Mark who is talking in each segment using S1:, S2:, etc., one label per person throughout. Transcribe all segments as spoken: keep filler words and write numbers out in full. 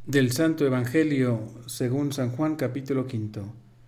S1: Del Santo Evangelio según San Juan, capítulo quinto.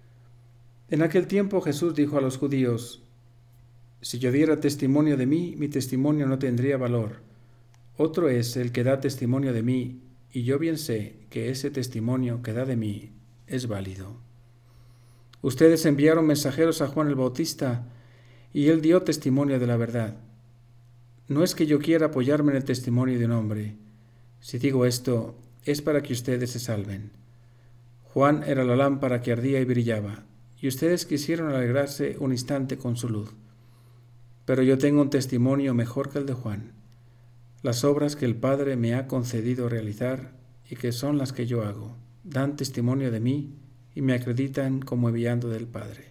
S1: En aquel tiempo Jesús dijo a los judíos: Si yo diera testimonio de mí, mi testimonio no tendría valor. Otro es el que da testimonio de mí, y yo bien sé que ese testimonio que da de mí es válido. Ustedes enviaron mensajeros a Juan el Bautista, y él dio testimonio de la verdad. No es que yo quiera apoyarme en el testimonio de un hombre. Si digo esto, es para que ustedes se salven. Juan era la lámpara que ardía y brillaba, y ustedes quisieron alegrarse un instante con su luz. Pero yo tengo un testimonio mejor que el de Juan, las obras que el Padre me ha concedido realizar y que son las que yo hago, dan testimonio de mí y me acreditan como enviado del Padre.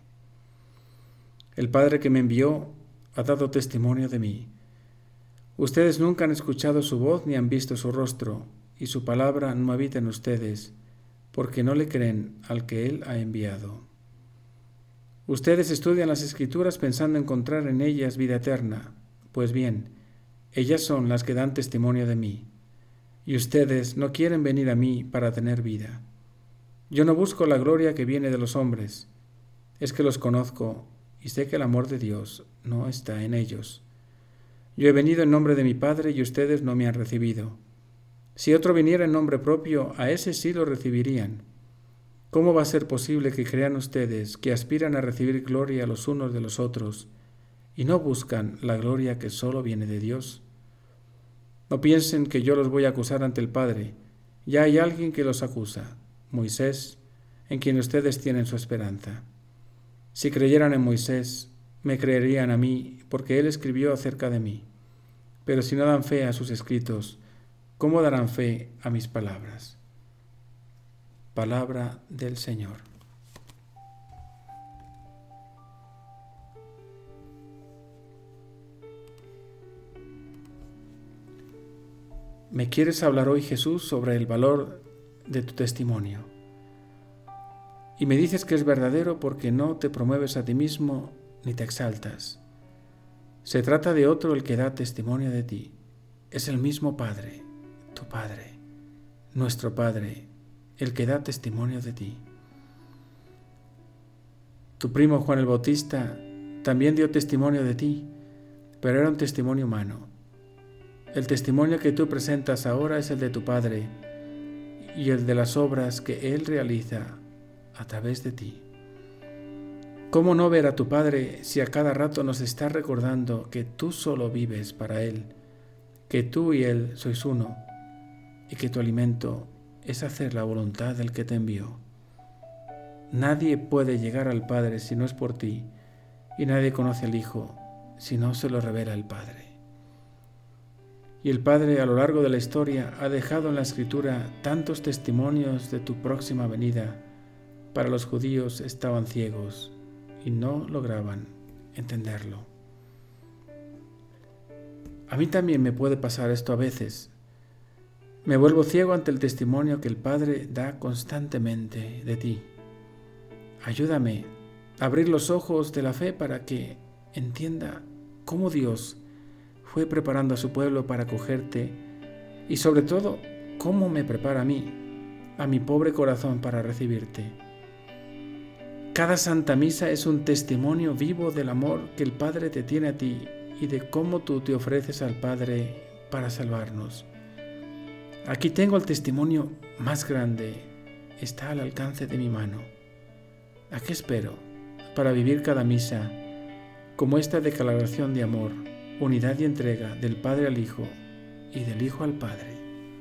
S1: El Padre que me envió ha dado testimonio de mí. Ustedes nunca han escuchado su voz ni han visto su rostro, y su palabra no habita en ustedes, porque no le creen al que Él ha enviado. Ustedes estudian las Escrituras pensando encontrar en ellas vida eterna. Pues bien, ellas son las que dan testimonio de mí, y ustedes no quieren venir a mí para tener vida. Yo no busco la gloria que viene de los hombres, es que los conozco y sé que el amor de Dios no está en ellos. Yo he venido en nombre de mi Padre y ustedes no me han recibido. Si otro viniera en nombre propio, a ese sí lo recibirían. ¿Cómo va a ser posible que crean ustedes que aspiran a recibir gloria los unos de los otros y no buscan la gloria que solo viene de Dios? No piensen que yo los voy a acusar ante el Padre. Ya hay alguien que los acusa, Moisés, en quien ustedes tienen su esperanza. Si creyeran en Moisés, me creerían a mí, porque él escribió acerca de mí. Pero si no dan fe a sus escritos, ¿cómo darán fe a mis palabras? Palabra del Señor. Me quieres hablar hoy, Jesús, sobre el valor de tu testimonio. Y me dices que es verdadero porque no te promueves a ti mismo ni te exaltas. Se trata de otro el que da testimonio de ti. Es el mismo Padre, tu Padre, nuestro Padre, el que da testimonio de ti. Tu primo Juan el Bautista también dio testimonio de ti, pero era un testimonio humano. El testimonio que tú presentas ahora es el de tu Padre y el de las obras que Él realiza a través de ti. ¿Cómo no ver a tu Padre si a cada rato nos está recordando que tú solo vives para Él, que tú y Él sois uno y que tu alimento es hacer la voluntad del que te envió? Nadie puede llegar al Padre si no es por ti, y nadie conoce al Hijo si no se lo revela el Padre. Y el Padre a lo largo de la historia ha dejado en la Escritura tantos testimonios de tu próxima venida. Para los judíos estaban ciegos y no lograban entenderlo. A mí también me puede pasar esto a veces. Me vuelvo ciego ante el testimonio que el Padre da constantemente de ti. Ayúdame a abrir los ojos de la fe para que entienda cómo Dios fue preparando a su pueblo para acogerte y sobre todo cómo me prepara a mí, a mi pobre corazón para recibirte. Cada Santa Misa es un testimonio vivo del amor que el Padre te tiene a ti y de cómo tú te ofreces al Padre para salvarnos. Aquí tengo el testimonio más grande, está al alcance de mi mano. ¿A qué espero para vivir cada misa como esta declaración de amor, unidad y entrega del Padre al Hijo y del Hijo al Padre?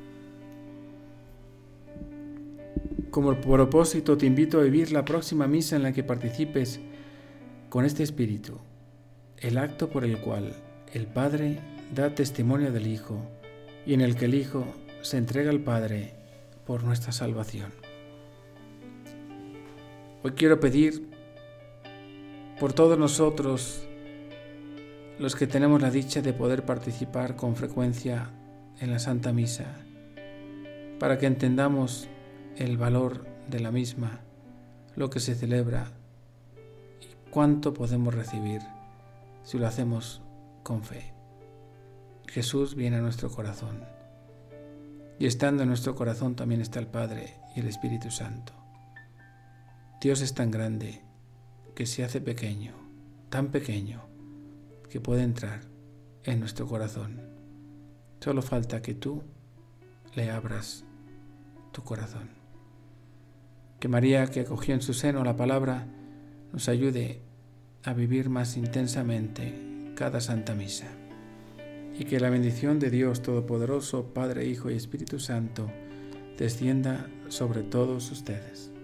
S1: Como propósito te invito a vivir la próxima misa en la que participes con este espíritu, el acto por el cual el Padre da testimonio del Hijo y en el que el Hijo se entrega al Padre por nuestra salvación. Hoy quiero pedir por todos nosotros, los que tenemos la dicha de poder participar con frecuencia en la Santa Misa, para que entendamos el valor de la misma, lo que se celebra y cuánto podemos recibir si lo hacemos con fe. Jesús viene a nuestro corazón. y estando en nuestro corazón también está el Padre y el Espíritu Santo. Dios es tan grande que se hace pequeño, tan pequeño, que puede entrar en nuestro corazón. Solo falta que tú le abras tu corazón. Que María, que acogió en su seno la palabra, nos ayude a vivir más intensamente cada Santa Misa. Y que la bendición de Dios Todopoderoso, Padre, Hijo y Espíritu Santo, descienda sobre todos ustedes.